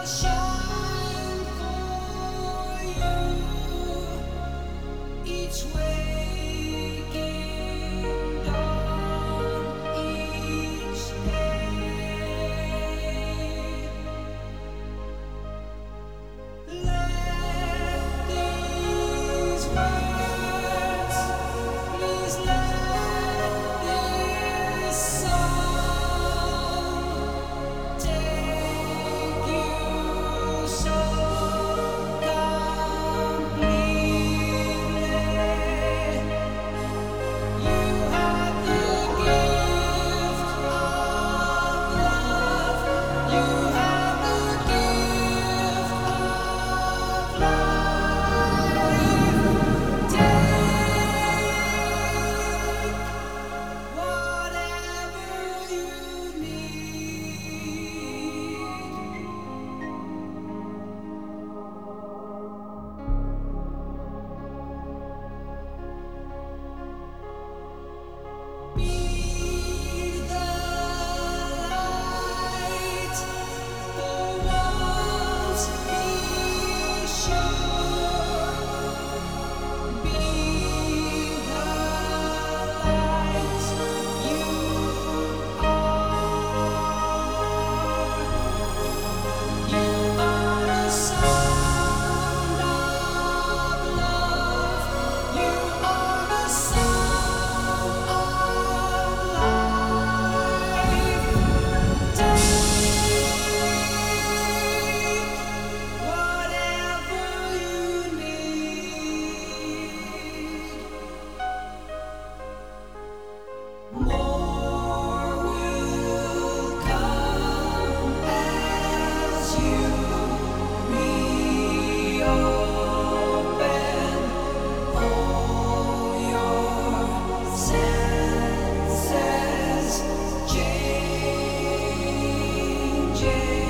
shine for you each waking dawn, each day. Let these words, please let this song take you so completely. You have the gift of love. You have the gift of life. Take whatever you need. Be the light for once. Be sure. Be the light you are. You are the sound of love. You are the sound of life. Take whatever you need. More will come as you reopen all your senses, changing.